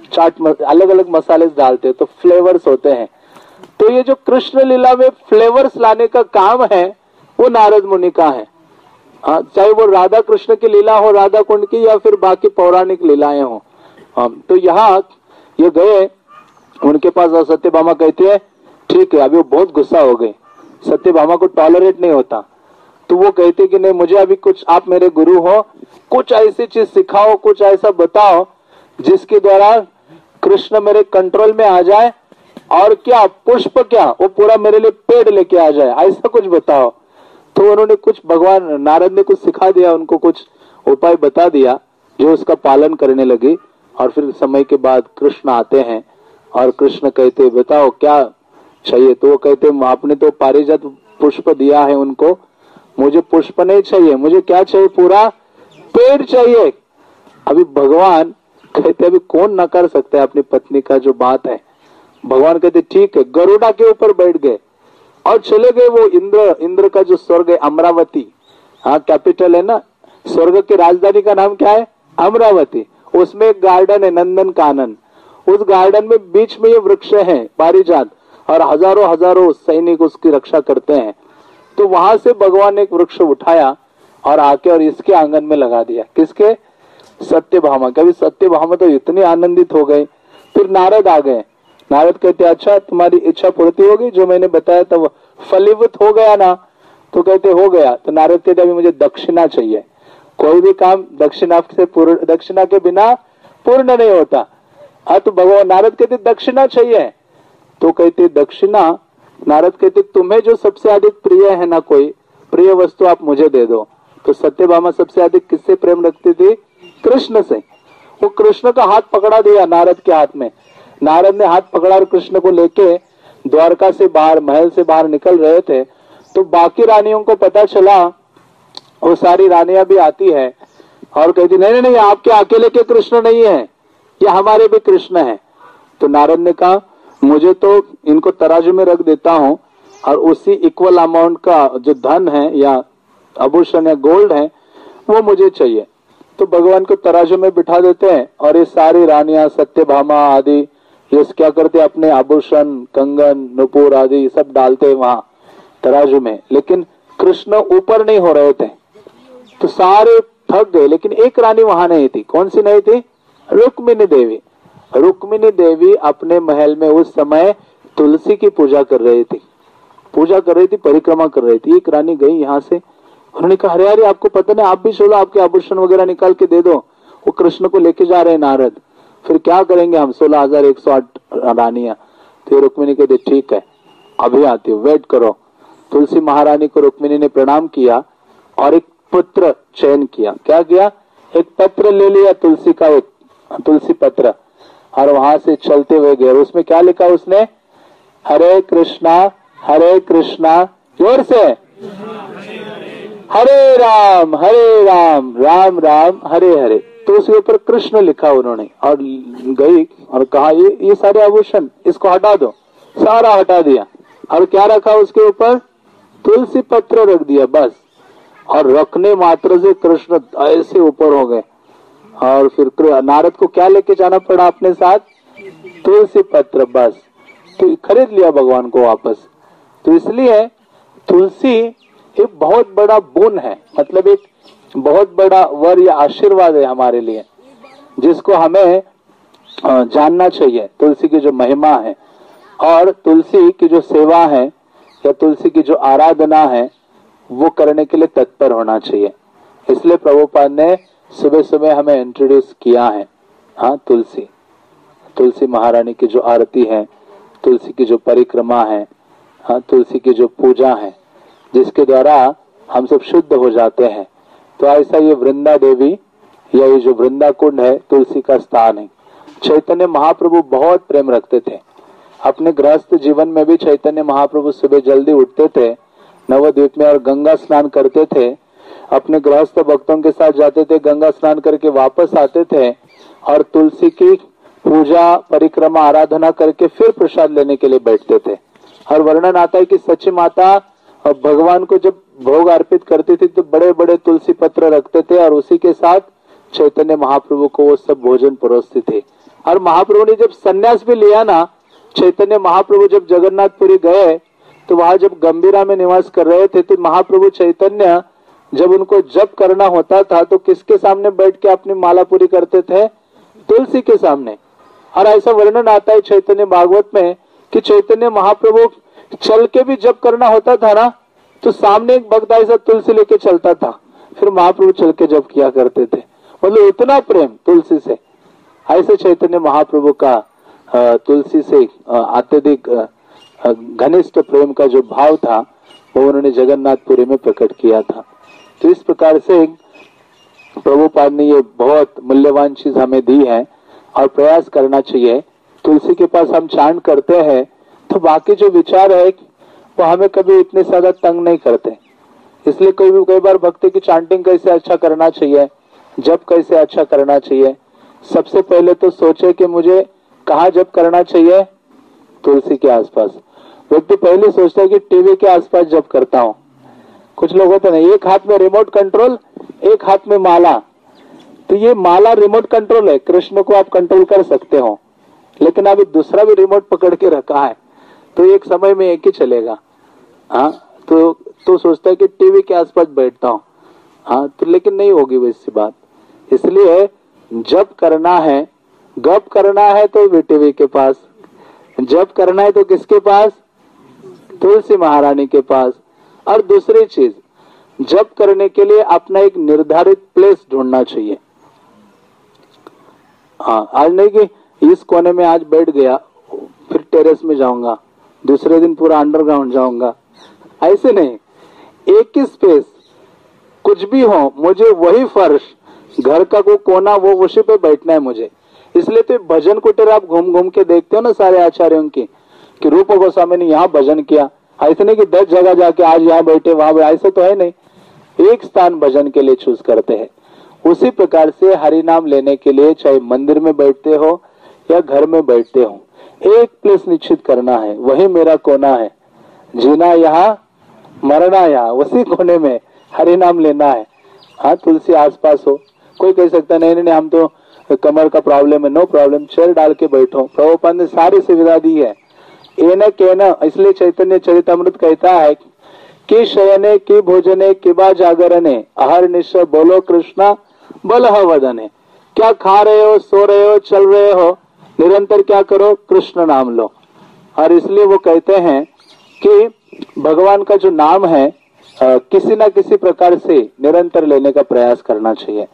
S1: अलग अलग मसाले डालते हो तो फ्लेवर्स होते हैं। तो ये जो कृष्ण लीला में फ्लेवर्स लाने का काम है वो नारद मुनि का है। चाहे वो राधा कृष्ण की लीला हो, राधा कुंड की, या फिर बाकी पौराणिक लीलाएं हो। तो यहाँ ये गए उनके पास, और सत्यभामा कहती है ठीक है। अभी वो बहुत गुस्सा हो गए, सत्यभामा को टॉलरेट नहीं होता। तो वो कहते कि नहीं मुझे अभी कुछ, आप मेरे गुरु हो, कुछ ऐसी चीज सिखाओ, कुछ ऐसा बताओ जिसके द्वारा कृष्ण मेरे कंट्रोल में आ जाए, और क्या पुष्प क्या वो पूरा मेरे लिए पेड़ लेके आ जाए, ऐसा कुछ बताओ। तो उन्होंने कुछ, भगवान नारद ने कुछ सिखा दिया उनको, कुछ उपाय बता दिया जो उसका पालन करने लगे। और फिर समय के बाद कृष्ण आते हैं और कृष्ण कहते बताओ क्या चाहिए? तो वो कहते आपने तो पारिजात पुष्प दिया है उनको, मुझे पुष्प नहीं चाहिए, मुझे क्या चाहिए? पूरा पेड़ चाहिए। अभी भगवान कहते अभी कौन नकार सकता है अपनी पत्नी का जो बात है। भगवान कहते ठीक है, गरुड़ा के ऊपर बैठ गए और चले गए। वो इंद्र का जो स्वर्ग है अमरावती, हाँ कैपिटल है ना, स्वर्ग की राजधानी का नाम क्या है? अमरावती। उसमें एक गार्डन है नंदन कानन, उस गार्डन में बीच में ये वृक्ष है पारिजात, और हजारों हजारों सैनिक उसकी रक्षा करते हैं। तो वहां से भगवान ने एक वृक्ष उठाया और आके और इसके आंगन में लगा दिया। किसके? सत्यभामा। कभी सत्यभामा तो इतने आनंदित हो गए। फिर नारद आ गए। नारद कहते अच्छा तुम्हारी इच्छा पूर्ति होगी, जो मैंने बताया था वो फलीभूत हो गया ना? तो कहते हो गया। तो नारद कहते अभी मुझे दक्षिणा चाहिए। कोई भी काम दक्षिणा के बिना पूर्ण नहीं होता। तो भगवान नारद कहते दक्षिणा चाहिए। तो कहते दक्षिणा, नारद कहते तुम्हें जो सबसे अधिक प्रिय है ना, कोई प्रिय वस्तु आप मुझे दे दो। तो सत्यभामा सबसे अधिक किससे प्रेम रखती थी? कृष्ण से। वो कृष्ण का हाथ पकड़ा दिया नारद के हाथ में। नारद ने हाथ पकड़ा और कृष्ण को लेके द्वारका से बाहर, महल से बाहर निकल रहे थे। तो बाकी रानियों को पता चला, वो सारी रानियां भी आती है और कहती नहीं नहीं, आपके अकेले के कृष्ण नहीं है, ये हमारे भी कृष्ण है। तो नारद ने कहा मुझे तो इनको तराजू में रख देता हूं और उसी इक्वल अमाउंट का जो धन है या आभूषण या गोल्ड है वो मुझे चाहिए। तो भगवान को तराजू में बिठा देते हैं और ये सारी रानियां सत्यभामा आदि ये क्या करते, अपने आभूषण कंगन नुपुर आदि सब डालते वहां तराजू में। लेकिन कृष्ण ऊपर नहीं हो रहे थे तो सारे थक गए। लेकिन एक रानी वहां नहीं थी। कौन सी नहीं थी? रुक्मिणी देवी। रुक्मिणी देवी अपने महल में उस समय तुलसी की पूजा कर रही थी, परिक्रमा कर रही थी। एक रानी गई यहाँ से, उन्होंने कहा अरे आपको पता नहीं, आप भी चलो, आपके आभूषण वगैरह निकाल के दे दो। वो कृष्ण को लेके जा रहे हैं नारद, फिर क्या करेंगे हम 16,108 रानियां। तो रुक्मिणी कहते ठीक है अभी आती हूँ, वेट करो। तुलसी महारानी को रुक्मिणी ने प्रणाम किया और एक पत्र चयन किया। क्या किया? एक पत्र ले लिया तुलसी का, एक तुलसी पत्र, और वहां से चलते हुए गए। उसमें क्या लिखा उसने? हरे कृष्णा जोर से, हरे राम राम राम हरे हरे। तो उसके ऊपर कृष्ण लिखा उन्होंने, और गई और कहा ये सारे आभूषण इसको हटा दो, सारा हटा दिया। और क्या रखा उसके ऊपर? तुलसी पत्र रख दिया बस। और रखने मात्र से कृष्ण ऐसे ऊपर हो गए। और फिर नारद को क्या लेके जाना पड़ा अपने साथ? तुलसी पत्र बस। तो खरीद लिया भगवान को वापस। तो इसलिए तुलसी एक बहुत बड़ा गुण है, मतलब एक बहुत बड़ा वर या आशीर्वाद है हमारे लिए, जिसको हमें जानना चाहिए। तुलसी की जो महिमा है और तुलसी की जो सेवा है या तुलसी की जो आराधना है वो करने के लिए तत्पर होना चाहिए। इसलिए प्रभुपाद ने सुबह सुबह हमें इंट्रोड्यूस किया है। हाँ, तुलसी महारानी की जो आरती है, तुलसी की जो परिक्रमा है, हाँ, तुलसी की जो पूजा है, जिसके द्वारा हम सब शुद्ध हो जाते हैं। तो ऐसा ये वृंदा देवी या ये जो वृंदा कुंड है तुलसी का स्थान है। चैतन्य महाप्रभु बहुत प्रेम रखते थे। अपने गृहस्थ जीवन में भी चैतन्य महाप्रभु सुबह जल्दी उठते थे नवद्वीप में और गंगा स्नान करते थे। अपने गृहस्थ भक्तों के साथ जाते थे, गंगा स्नान करके वापस आते थे और तुलसी की पूजा परिक्रमा आराधना करके फिर प्रसाद लेने के लिए बैठते थे। और वर्णन आता है कि सची माता भगवान को जब भोग अर्पित करती थी तो बड़े बड़े तुलसी पत्र रखते थे और उसी के साथ चैतन्य महाप्रभु को वो सब भोजन परोसते थे। और महाप्रभु ने जब संन्यास भी लिया ना, चैतन्य महाप्रभु जब जगन्नाथपुरी गए तो वहां जब गंभीरा में निवास कर रहे थे तो महाप्रभु चैतन्य जब उनको जप करना होता था तो किसके सामने बैठ के अपनी माला पूरी करते थे? तुलसी के सामने। और ऐसा वर्णन आता है चैतन्य भागवत में कि चैतन्य महाप्रभु चल के भी जप करना होता था ना तो सामने एक भक्त ऐसा तुलसी लेके चलता था, फिर महाप्रभु चल के जप किया करते थे। मतलब इतना प्रेम तुलसी से। ऐसे चैतन्य महाप्रभु का तुलसी से अत्यधिक घनिष्ठ प्रेम का जो भाव था वो उन्होंने जगन्नाथपुरी में प्रकट किया था। तो इस प्रकार से प्रभुपाद ने ये बहुत मूल्यवान चीज हमें दी है और प्रयास करना चाहिए। तुलसी के पास हम चांट करते हैं तो बाकी जो विचार है वो हमें कभी इतने ज्यादा तंग नहीं करते। इसलिए कई बार भक्ति की चांटिंग कैसे अच्छा करना चाहिए, जप कैसे अच्छा करना चाहिए, सबसे पहले तो सोचे कि मुझे कहाँ जप करना चाहिए? तुलसी के आसपास। व्यक्ति पहले सोचता है कि टीवी के आसपास जप करता हूँ। कुछ लोग होते हैं एक हाथ में रिमोट कंट्रोल, एक हाथ में माला। तो ये माला रिमोट कंट्रोल है, कृष्ण को आप कंट्रोल कर सकते हो, लेकिन अभी दूसरा भी रिमोट पकड़ के रखा है तो एक समय में एक ही चलेगा। हाँ, तो सोचता है कि टीवी के आसपास बैठता हूँ। हाँ, तो लेकिन नहीं होगी वैसी बात। इसलिए जब करना है, गप करना है तो भी टीवी के पास, जब करना है तो किसके पास? तुलसी महारानी के पास। और दूसरी चीज, जप करने के लिए अपना एक निर्धारित प्लेस ढूंढना चाहिए। हाँ, आज नहीं कि इस कोने में आज बैठ गया फिर टेरेस में जाऊंगा, दूसरे दिन पूरा अंडरग्राउंड जाऊंगा, ऐसे नहीं। एक ही स्पेस, कुछ भी हो, मुझे वही फर्श, घर का कोई कोना, वो उसी पे बैठना है मुझे। इसलिए तो भजन कुटीर आप घूम घूम के देखते हो ना सारे आचार्यों की, कि रूप गोस्वामी ने यहाँ भजन किया। ऐसे नहीं कि 10 जगह जाके आज यहाँ बैठे वहां, ऐसे तो है नहीं। एक स्थान भजन के लिए चूज करते हैं। उसी प्रकार से हरि नाम लेने के लिए चाहे मंदिर में बैठते हो या घर में बैठते हो, एक प्लेस निश्चित करना है, वही मेरा कोना है, जीना यहाँ मरना यहाँ, उसी कोने में हरि नाम लेना है। हाँ, तुलसी आसपास हो। कोई कह सकता नहीं हम तो कमर का प्रॉब्लम है, नो प्रॉब्लम, चेयर डाल के बैठो। प्रभुपाद ने सारी सुविधा दी है। इसलिए चैतन्य चरितमृत कहता है कि शयने की भोजने किबा जागरने अहर निश्चय बोलो कृष्णा बलह वदने। क्या खा रहे हो, सो रहे हो, चल रहे हो, निरंतर क्या करो? कृष्ण नाम लो। और इसलिए वो कहते हैं कि भगवान का जो नाम है किसी ना किसी प्रकार से निरंतर लेने का प्रयास करना चाहिए।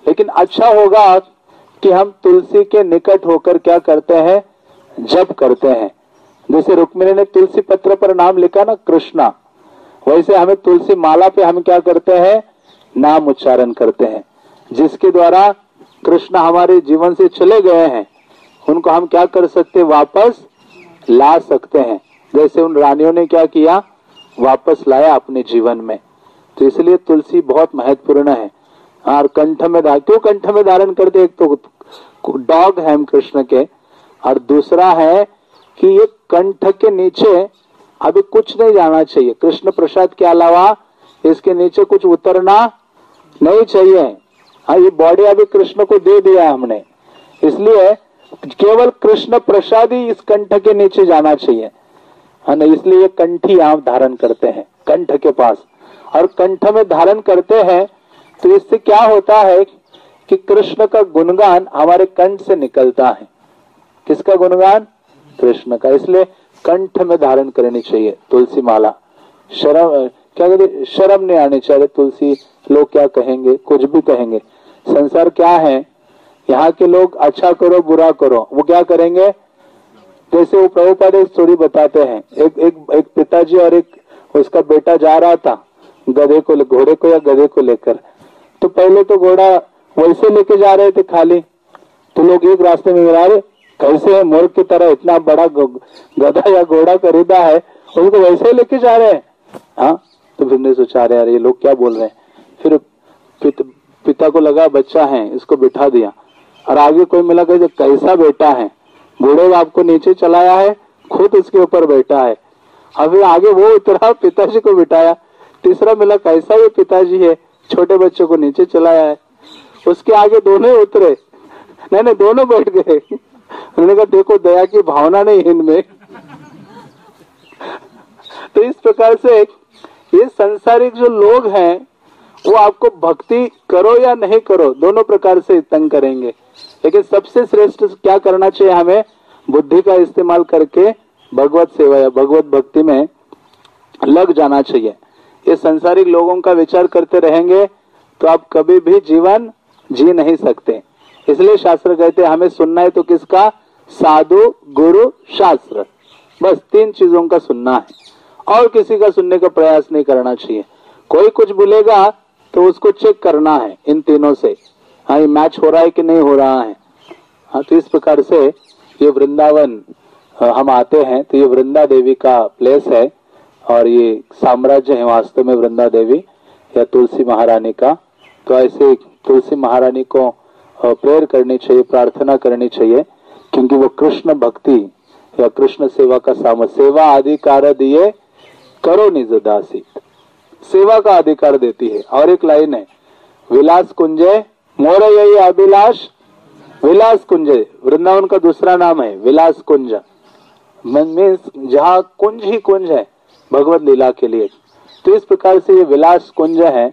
S1: लेकिन अच्छा होगा कि हम तुलसी के निकट होकर क्या करते हैं, जप करते हैं। जैसे रुक्मिणी ने तुलसी पत्र पर नाम लिखा ना कृष्णा, वैसे हमें तुलसी माला पे हम क्या करते हैं, नाम उच्चारण करते हैं, जिसके द्वारा कृष्ण हमारे जीवन से चले गए हैं उनको हम क्या कर सकते हैं, वापस ला सकते हैं। जैसे उन रानियों ने क्या किया, वापस लाया अपने जीवन में। तो इसलिए तुलसी बहुत महत्वपूर्ण है। और कंठ में क्यों कंठ में धारण करते, एक तो डॉग है हम कृष्ण के, और दूसरा है कि ये कंठ के नीचे अभी कुछ नहीं जाना चाहिए। कृष्ण प्रसाद के अलावा इसके नीचे कुछ उतरना नहीं चाहिए। हाँ, ये बॉडी अभी कृष्ण को दे दिया हमने, इसलिए केवल कृष्ण प्रसाद ही इस कंठ के नीचे जाना चाहिए, है ना। इसलिए कंठी आप धारण करते हैं कंठ के पास, और कंठ में धारण करते हैं तो इससे क्या होता है कि कृष्ण का गुणगान हमारे कंठ से निकलता है। किसका गुणगान, कृष्ण का। इसलिए कंठ में धारण करनी चाहिए तुलसी माला। शर्म क्या कहते, शर्म नहीं आनी चाहिए। तुलसी लोग क्या कहेंगे, कुछ भी कहेंगे। संसार क्या है, यहाँ के लोग अच्छा करो बुरा करो, वो क्या करेंगे। जैसे वो प्रभुपाद एक स्टोरी बताते हैं, एक पिताजी और एक उसका बेटा जा रहा था घोड़े को या गधे को लेकर। तो पहले तो घोड़ा वैसे लेके जा रहे थे खाली, तो लोग एक रास्ते में मिला रहे, कैसे है मूर्ख की तरह इतना बड़ा गधा या घोड़ा खरीदा है, उसको वैसे लेके जा रहे हैं। हाँ, तो फिर ने सोचा रहे यार ये लोग क्या बोल रहे हैं। फिर पिता को लगा बच्चा है, इसको बिठा दिया, और आगे कोई मिला कहे कैसा बेटा है, बूढ़े बाप को नीचे चलाया है, खुद उसके ऊपर बैठा है। अभी आगे वो उतरा, पिताजी को बिठाया। तीसरा मिला कैसा ये पिताजी है, छोटे बच्चों को नीचे चलाया है। उसके आगे दोनों उतरे, नहीं दोनों बैठ गए। उन्होंने कहा देखो दया की भावना नहीं इनमें। तो इस प्रकार से ये संसारिक जो लोग हैं वो आपको भक्ति करो या नहीं करो दोनों प्रकार से तंग करेंगे। लेकिन सबसे श्रेष्ठ क्या करना चाहिए, हमें बुद्धि का इस्तेमाल करके भगवत सेवा या भगवत भक्ति में लग जाना चाहिए। ये संसारिक लोगों का विचार करते रहेंगे तो आप कभी भी जीवन जी नहीं सकते। इसलिए शास्त्र कहते हैं हमें सुनना है तो किसका, साधु गुरु शास्त्र, बस 3 चीजों का सुनना है और किसी का सुनने का प्रयास नहीं करना चाहिए। कोई कुछ बोलेगा तो उसको चेक करना है इन तीनों से, हाँ ये मैच हो रहा है कि नहीं हो रहा है। हाँ, तो इस प्रकार से ये वृंदावन हम आते हैं तो ये वृंदा देवी का प्लेस है और ये साम्राज्य है वास्तव में वृंदा देवी या तुलसी महारानी का। तो ऐसे तुलसी महारानी को प्रेयर करनी चाहिए, प्रार्थना करनी चाहिए, क्योंकि वो कृष्ण भक्ति या कृष्ण सेवा का सेवा अधिकार दिए करो निज दासी, सेवा का अधिकार देती है। और एक लाइन है, विलास कुंजे मोर यही अभिलाष विलास कुंज, वृंदावन का दूसरा नाम है विलास कुंज, मीन्स जहाँ कुंज ही कुंज है भगवत लीला के लिए। तो इस प्रकार से ये विलास कुंज है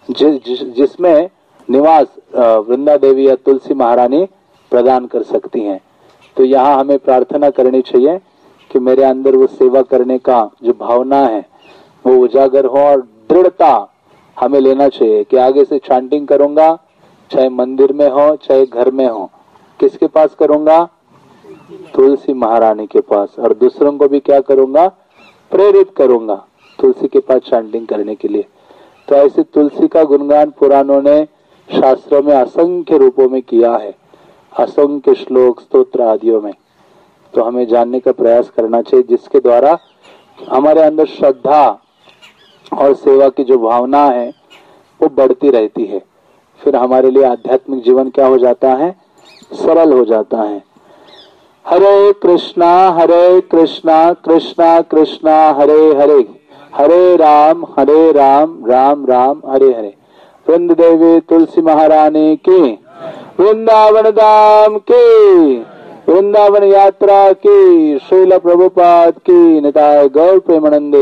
S1: जिसमें निवास वृंदा देवी या तुलसी महारानी प्रदान कर सकती हैं। तो यहाँ हमें प्रार्थना करनी चाहिए कि मेरे अंदर वो सेवा करने का जो भावना है वो उजागर हो और दृढ़ता हमें लेना चाहिए कि आगे से चैंटिंग करूंगा, चाहे मंदिर में हो चाहे घर में हो, किसके पास करूंगा, तुलसी महारानी के पास। और दूसरों को भी क्या करूंगा, प्रेरित करूंगा तुलसी के पास चैंटिंग करने के लिए। तो ऐसे तुलसी का गुणगान पुराणों ने शास्त्रों में असंख्य रूपों में किया है, असंख्य श्लोक स्तोत्र आदियों में। तो हमें जानने का प्रयास करना चाहिए जिसके द्वारा हमारे अंदर श्रद्धा और सेवा की जो भावना है वो बढ़ती रहती है। फिर हमारे लिए आध्यात्मिक जीवन क्या हो जाता है, सरल हो जाता है। हरे कृष्णा कृष्णा कृष्णा हरे हरे, हरे राम राम राम हरे हरे। वृंद देवी तुलसी महारानी की, वृंदावन धाम की, वृंदावन यात्रा की, श्रील प्रभुपाद की निताय गौर प्रेमानंदे।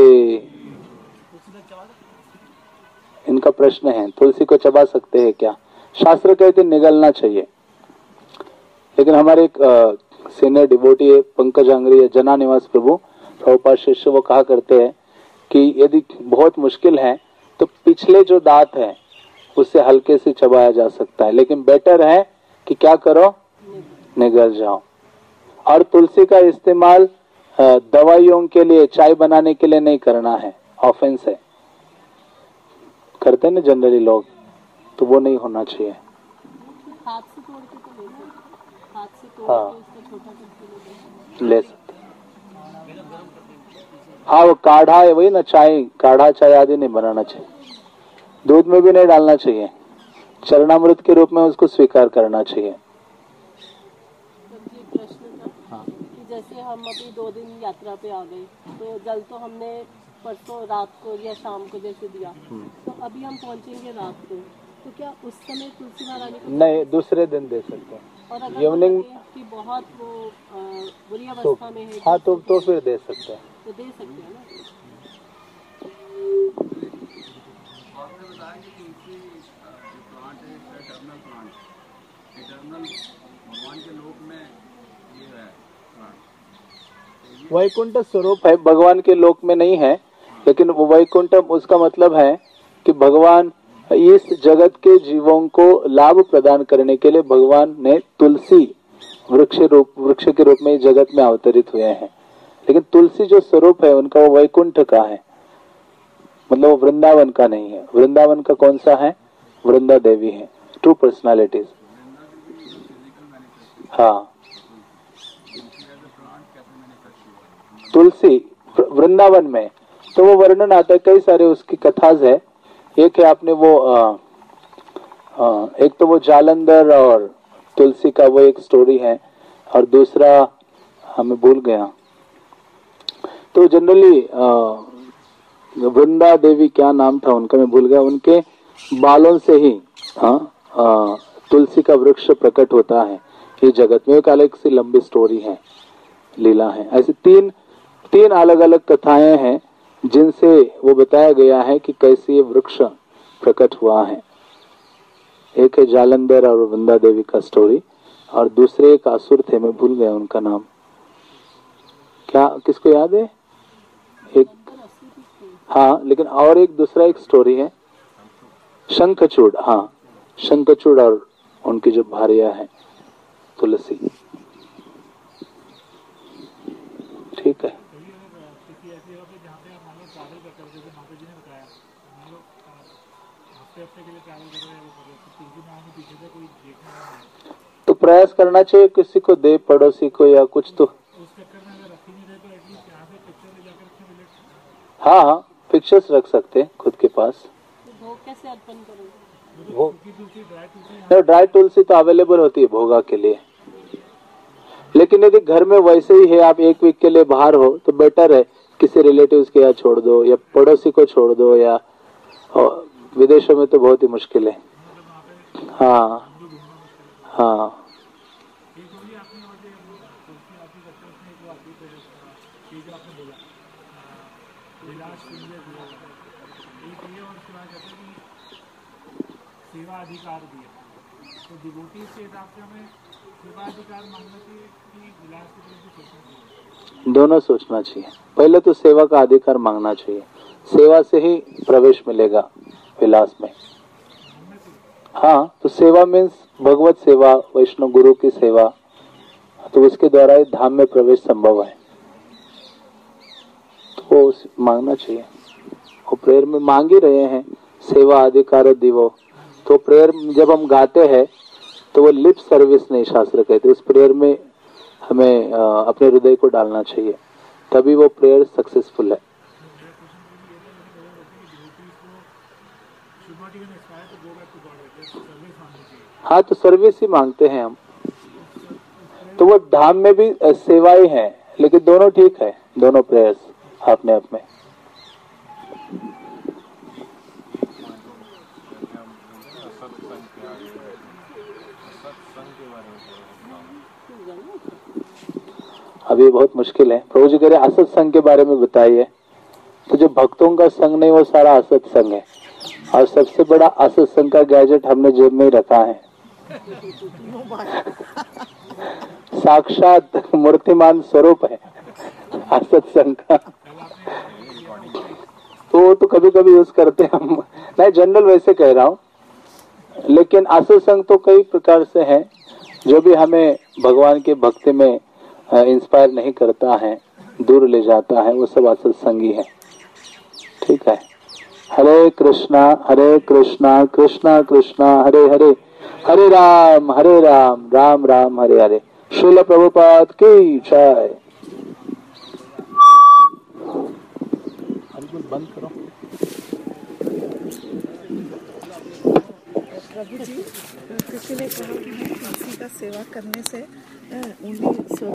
S1: इनका प्रश्न है, तुलसी को चबा सकते हैं क्या? शास्त्र कहते निगलना चाहिए, लेकिन हमारे एक सीनियर डिवोटी है पंकज अंग्री जना निवास प्रभु प्रभुपाद शिष्य, वो कहा करते हैं कि यदि बहुत मुश्किल है तो पिछले जो दांत है उससे हल्के से चबाया जा सकता है, लेकिन बेटर है कि क्या करो, निगल जाओ। और तुलसी का इस्तेमाल दवाइयों के लिए, चाय बनाने के लिए नहीं करना है, ऑफेंस है, करते हैं ना जनरली लोग, तो वो नहीं होना चाहिए।
S2: हाथ से तोड़ के तो ले सकते, हाथ से तोड़
S1: हाँ,
S2: के उसको छोटा करके
S1: ले सकते। हाँ, वो काढ़ा है, वही ना, चाय, काढ़ा चाय आदि नहीं बनाना चाहिए, दूध में भी नहीं डालना चाहिए, चरणामृत के रूप में उसको स्वीकार करना चाहिए।
S2: ये प्रश्न था कि जैसे हम अभी 2 दिन यात्रा पे आ गए, तो जल तो हमने परसों रात को या शाम को जैसे दिया, तो अभी हम पहुंचेंगे रात को, तो क्या उस समय तुलसी महारानी को
S1: नहीं, दूसरे दिन दे सकते हैं।
S2: और अगर
S1: इवनिंग
S2: कि बहुत वो बुरी अवस्था में है,
S1: हाँ, तो फिर दे सकते हैं।
S2: तो दे सकते हैं ना।
S3: भगवान के लोक में ये है,
S1: वैकुंठ स्वरूप है, भगवान के लोक में नहीं है, लेकिन वो वैकुंठ, उसका मतलब है कि भगवान इस जगत के जीवों को लाभ प्रदान करने के लिए भगवान ने तुलसी वृक्ष के रूप में इस जगत में अवतरित हुए हैं। लेकिन तुलसी जो स्वरूप है उनका, वो वैकुंठ का है, मतलब वो वृंदावन का नहीं है। वृंदावन का कौन सा है? वृंदा देवी है, 2 पर्सनालिटीज। हाँ, तुलसी वृंदावन में तो वो वर्णन आता है, कई सारे उसकी कथाज है। एक है आपने वो एक तो वो जालंधर और तुलसी का वो एक स्टोरी है, और दूसरा हमें भूल गया। तो जनरली वृंदा देवी, क्या नाम था उनका, मैं भूल गया, उनके बालों से ही तुलसी का वृक्ष प्रकट होता है इस जगत में। एक अलग सी लंबी स्टोरी है, लीला है। ऐसे तीन अलग अलग कथाएं हैं जिनसे वो बताया गया है कि कैसे ये वृक्ष प्रकट हुआ है। एक है जालंधर और वृंदा देवी का स्टोरी, और दूसरे एक असुर थे, मैं भूल गया उनका नाम, क्या किसको याद है? एक, हाँ, लेकिन और एक दूसरा एक स्टोरी है, शंखचूड़। हाँ, शंखचूड़ और उनकी जो भार्या है तुलसी। ठीक है। तो प्रयास करना चाहिए, किसी को दे, पड़ोसी को या कुछ, तो हाँ हाँ, पिक्चर्स रख सकते हैं खुद के पास।
S2: भोग कैसे अर्पण करोगे?
S1: भोग ड्राई तुलसी तो अवेलेबल होती है भोगा के लिए, लेकिन यदि घर में वैसे ही है, आप 1 वीक के लिए बाहर हो, तो बेटर है किसी रिलेटिव्स के यहाँ छोड़ दो, या पड़ोसी को छोड़ दो, या विदेशों में तो बहुत ही मुश्किल है। हाँ हाँ,
S4: सेवा अधिकार दिया, तो डिवोटी के हिसाब से हमें सेवा अधिकार मांगना चाहिए कि विलास की तरफ से सोचना चाहिए?
S1: दोनों सोचना चाहिए। पहले तो सेवा का अधिकार मांगना चाहिए, सेवा से ही प्रवेश मिलेगा विलास में। हाँ, तो सेवा मीन्स भगवत सेवा, वैष्णव गुरु की सेवा, तो उसके द्वारा ही धाम में प्रवेश संभव है, तो मांगना चाहिए। वो प्रेयर में मांग ही रहे हैं, सेवा अधिकार दिवो। तो प्रेयर जब हम गाते हैं तो वो लिप सर्विस नहीं, शास्त्र कहते, उस प्रेयर में हमें अपने हृदय को डालना चाहिए, तभी वो प्रेयर सक्सेसफुल है। हाँ, तो सर्विस ही मांगते हैं हम, तो वो धाम में भी सेवाएं हैं, लेकिन दोनों ठीक है, दोनों प्रेयर्स अपने आप में। अभी बहुत मुश्किल है, प्रभु जी कह रहे असत संग के बारे में बताइए। तो जो भक्तों का संग नहीं, वो सारा असत संग है, और सबसे बड़ा असत संग का गैजेट हमने जेब में ही रखा है, साक्षात मूर्तिमान स्वरूप है असत संग का। तो कभी कभी यूज करते हैं हम, मैं जनरल वैसे कह रहा हूँ, लेकिन असुर संग तो कई प्रकार से है, जो भी हमें भगवान के भक्ति में इंस्पायर नहीं करता है, दूर ले जाता है, वो सब असुर संगी है। ठीक है। हरे कृष्णा कृष्णा कृष्णा हरे हरे, हरे राम राम राम हरे हरे। श्रील प्रभुपाद की जय। बंद करो।
S5: प्रभु जी, किसी ने कहा कि तुलसी का सेवा करने से उन्हीं